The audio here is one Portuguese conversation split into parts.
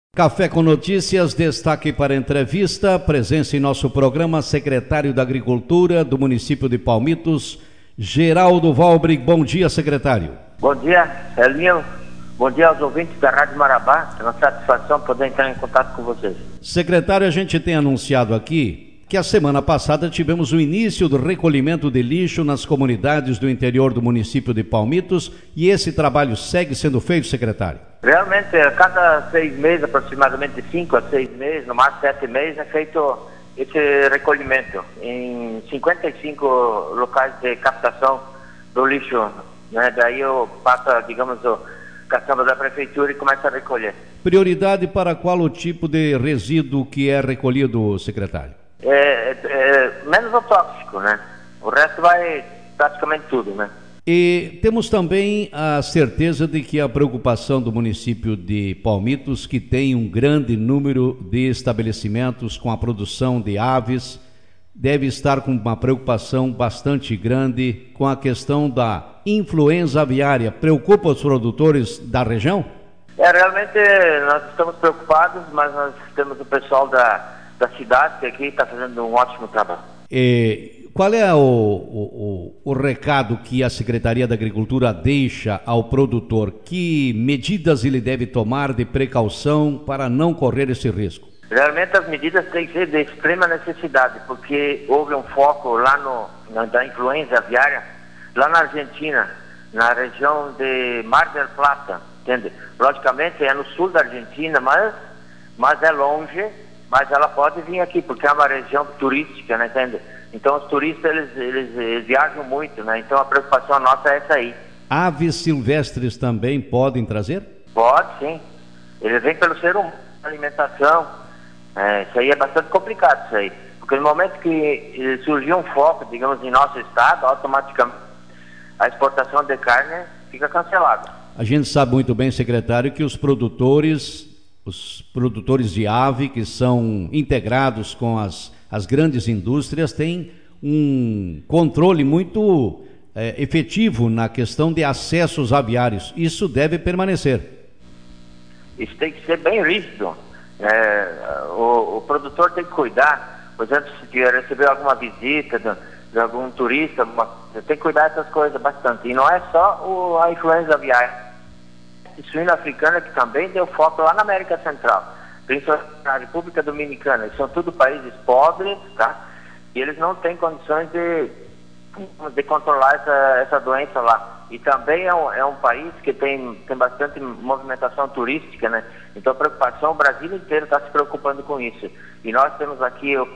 Café com Notícias, destaque para a entrevista, presença em nosso programa, secretário da Agricultura do município de Palmitos, Geraldo Valbrig. Bom dia, secretário. Bom dia, Elinho. Bom dia aos ouvintes da Rádio Marabá. É uma satisfação poder entrar em contato com vocês. Secretário, a gente tem anunciado aqui que a semana passada tivemos o início do recolhimento de lixo nas comunidades do interior do município de Palmitos e esse trabalho segue sendo feito, secretário? Realmente, a cada 6 meses, aproximadamente 5 a 6 meses, no máximo 7 meses, é feito esse recolhimento em 55 locais de captação do lixo, né? Daí eu passo, digamos, o caçamba da prefeitura e começo a recolher. Prioridade para qual o tipo de resíduo que é recolhido, secretário? Menos o tóxico, né? O resto vai praticamente tudo, né? E temos também a certeza de que a preocupação do município de Palmitos, que tem um grande número de estabelecimentos com a produção de aves, deve estar com uma preocupação bastante grande com a questão da influenza aviária. Preocupa os produtores da região? Realmente nós estamos preocupados, mas nós temos o pessoal da cidade que aqui está fazendo um ótimo trabalho. Qual é o recado que a Secretaria da Agricultura deixa ao produtor? Que medidas ele deve tomar de precaução para não correr esse risco? Realmente as medidas têm que ser de extrema necessidade, porque houve um foco lá da influenza aviária, lá na Argentina, na região de Mar del Plata, entende? Logicamente é no sul da Argentina, mas é longe, mas ela pode vir aqui, porque é uma região turística, né, entende? Então os turistas, eles viajam muito, né? Então a preocupação nossa é essa aí. Aves silvestres também podem trazer? Pode, sim. Eles vêm pelo ser humano, alimentação. Isso aí é bastante complicado, isso aí. Porque no momento que surgiu um foco, digamos, em nosso estado, automaticamente a exportação de carne fica cancelada. A gente sabe muito bem, secretário, que os produtores de ave, que são integrados com as grandes indústrias, têm um controle muito efetivo na questão de acessos aviários. Isso deve permanecer. Isso tem que ser bem rígido. O produtor tem que cuidar, por exemplo, se receber alguma visita de algum turista, tem que cuidar dessas coisas bastante. E não é só a influenza aviária. A suína africana, que também deu foco lá na América Central, principalmente na República Dominicana. Eles são tudo países pobres, tá? E eles não têm condições de controlar essa doença lá. E também é um país que tem bastante movimentação turística, né? Então a preocupação, o Brasil inteiro está se preocupando com isso. E nós temos aqui os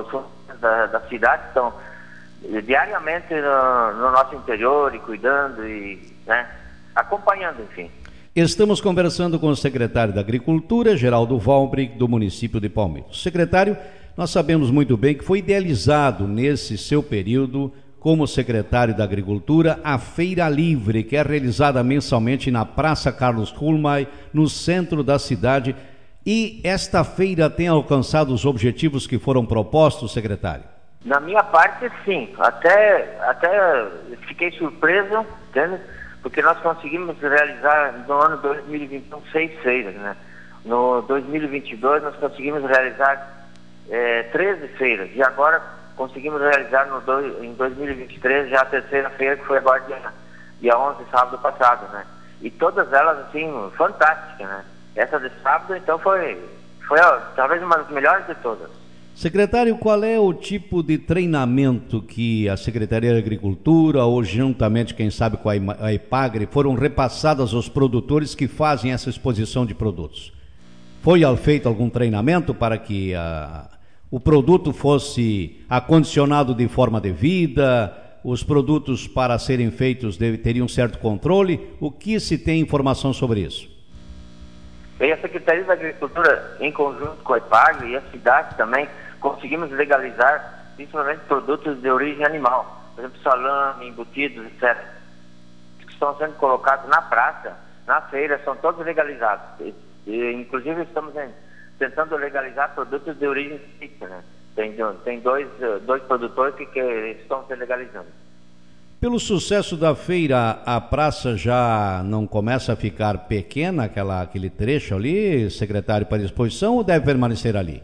da cidade que estão diariamente no nosso interior e cuidando e, né, acompanhando, enfim. Estamos conversando com o secretário da Agricultura, Geraldo Valbrig, do município de Palmitos. Secretário, nós sabemos muito bem que foi idealizado nesse seu período como secretário da Agricultura a Feira Livre, que é realizada mensalmente na Praça Carlos Kulmay, no centro da cidade. E esta feira tem alcançado os objetivos que foram propostos, secretário? Na minha parte, sim. Até fiquei surpreso, entende? Porque nós conseguimos realizar no ano 2021 6 feiras, né? No 2022 nós conseguimos realizar 13 feiras, e agora conseguimos realizar em 2023 já a terceira feira, que foi agora dia 11, sábado passado, né? E todas elas, assim, fantásticas, né? Essa de sábado, então, foi talvez uma das melhores de todas. Secretário, qual é o tipo de treinamento que a Secretaria da Agricultura, ou juntamente, quem sabe, com a EPAGRE, foram repassadas aos produtores que fazem essa exposição de produtos? Foi feito algum treinamento para que o produto fosse acondicionado de forma devida, os produtos para serem feitos teriam certo controle? O que se tem informação sobre isso? Bem, a Secretaria da Agricultura, em conjunto com a EPAGRE e a cidade também, conseguimos legalizar principalmente produtos de origem animal, por exemplo, salame, embutidos, etc., que estão sendo colocados na praça, na feira, são todos legalizados. Inclusive estamos tentando legalizar produtos de origem típica, né? Tem dois produtores que estão se legalizando. Pelo sucesso da feira, a praça já não começa a ficar pequena, aquele trecho ali, secretário, para exposição, ou deve permanecer ali?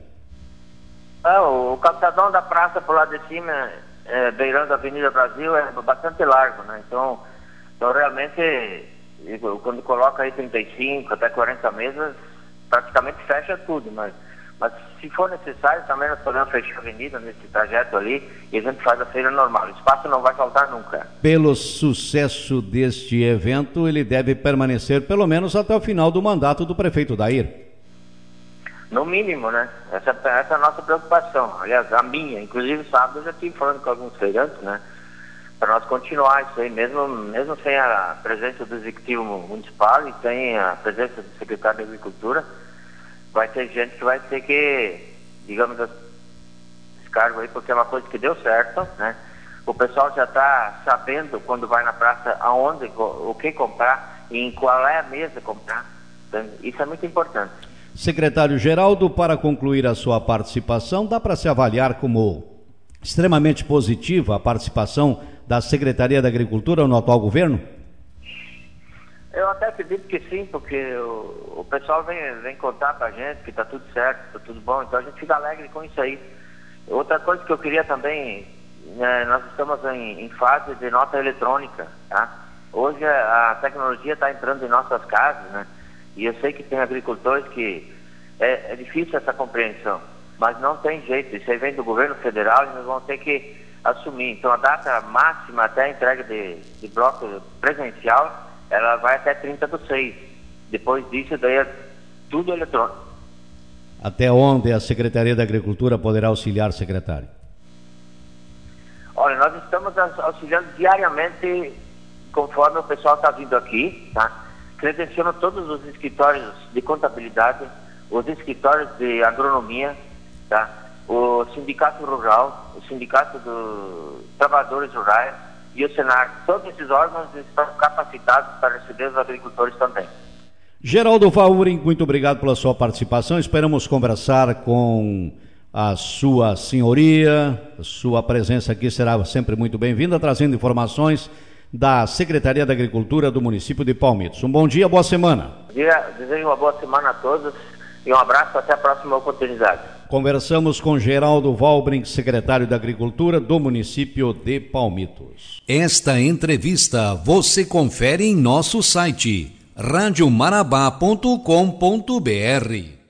O calçadão da praça por lá de cima, beirando a Avenida Brasil, é bastante largo, né? Então realmente, quando coloca aí 35 até 40 mesas, praticamente fecha tudo, mas se for necessário, também nós podemos fechar a avenida nesse trajeto ali e a gente faz a feira normal. O espaço não vai faltar nunca. Pelo sucesso deste evento, ele deve permanecer pelo menos até o final do mandato do prefeito Dair. No mínimo, né? Essa é a nossa preocupação. Aliás, a minha. Inclusive, sábado eu já estive falando com alguns feirantes, né? Para nós continuar isso aí, mesmo sem a presença do Executivo Municipal e sem a presença do Secretário de Agricultura, vai ter gente que vai ter que, digamos, descargo aí, porque é uma coisa que deu certo, né? O pessoal já está sabendo quando vai na praça aonde, o que comprar e em qual é a mesa comprar. Então, isso é muito importante. Secretário Geraldo, para concluir a sua participação, dá para se avaliar como extremamente positiva a participação da Secretaria da Agricultura no atual governo? Eu até acredito que sim, porque o pessoal vem contar pra gente que está tudo certo, está tudo bom, então a gente fica alegre com isso aí. Outra coisa que eu queria também, nós estamos em fase de nota eletrônica, tá? Hoje a tecnologia está entrando em nossas casas, né? E eu sei que tem agricultores que é difícil essa compreensão, mas não tem jeito, isso aí vem do governo federal e nós vamos ter que assumir. Então a data máxima até a entrega de bloco presencial, ela vai até 30/6. Depois disso, daí é tudo eletrônico. Até onde a Secretaria da Agricultura poderá auxiliar, secretário? Olha, nós estamos auxiliando diariamente, conforme o pessoal está vindo aqui, tá? Credenciono todos os escritórios de contabilidade, os escritórios de agronomia, tá? O Sindicato Rural, o Sindicato dos Trabalhadores Rurais e o Senar. Todos esses órgãos estão capacitados para receber os agricultores também. Geraldo Valvring, muito obrigado pela sua participação. Esperamos conversar com a sua senhoria. A sua presença aqui será sempre muito bem-vinda, trazendo informações da Secretaria da Agricultura do município de Palmitos. Um bom dia, boa semana. Desejo uma boa semana a todos e um abraço, até a próxima oportunidade. Conversamos com Geraldo Valvring, secretário da Agricultura do município de Palmitos. Esta entrevista você confere em nosso site radiomarabá.com.br.